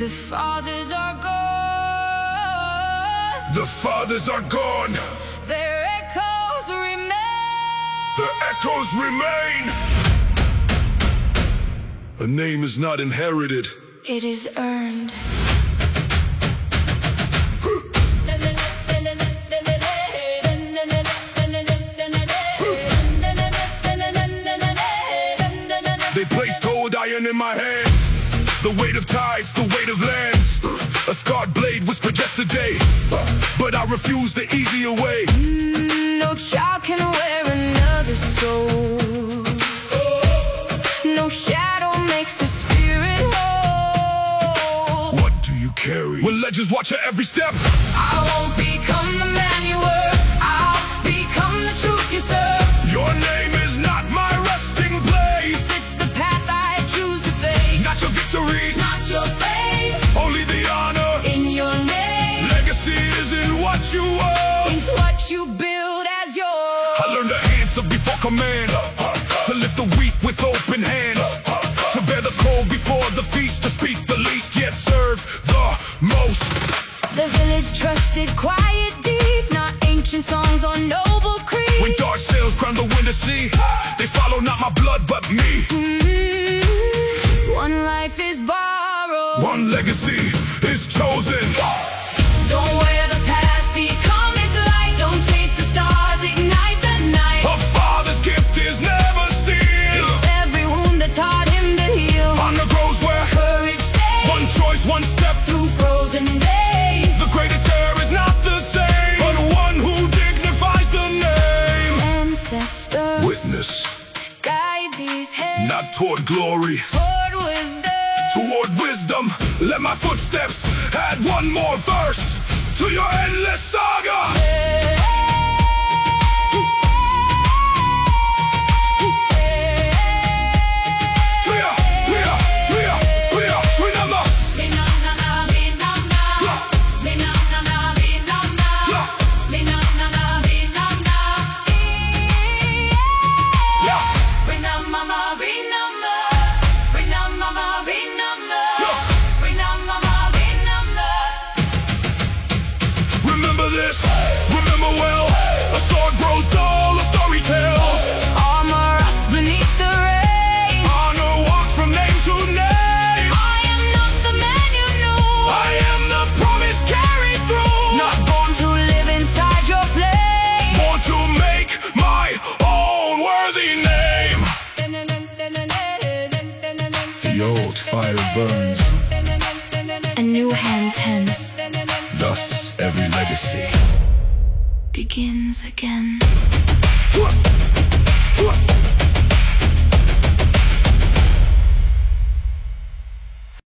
The fathers are gone. The fathers are gone. Their echoes remain. The echoes remain. A name is not inherited. It is earned. They placed cold iron in my hands. The weight of tides, the weight of lands. A scarred blade whispered yesterday, but I refuse the easier way. No child can wear another soul. No shadow makes the spirit whole. What do you carry when legends watch at every step? I won't become the man you were. I'll become the truth you serve. Your name is not my resting place. It's the path I choose to face. Not your victories, Not your fate. only the honor. In your name, Legacy isn't what you own. it's what you build as yours. I learned to answer before command, to lift the weak with open hands, to bear the cold before the feast, to speak the least yet serve the most. The village trusted quiet deeds, not ancient songs or noble creeds. When dark sails crown the wind to sea, they follow not my blood but me. One life is borrowed. One legacy is chosen. Don't wear the past, become its light. Don't chase the stars, ignite the night. A father's gift is never steal. It's every wound that taught him to heal. Honor grows where Courage stays one choice, one step. through frozen days. The greatest heir is not the same, but one who dignifies the name. Ancestors, Witness, guide these hands not toward glory, toward wisdom. toward wisdom. Let my footsteps add one more verse to your endless saga. Remember this, remember well. A sword grows dull, a story tells. Armor rust beneath the rain. Honor walks from name to name. I am not the man you knew. I am the promise carried through. Not born to live inside your flame. Born to make my own worthy name. The old fire burns, A new hand tends, thus every legacy begins again.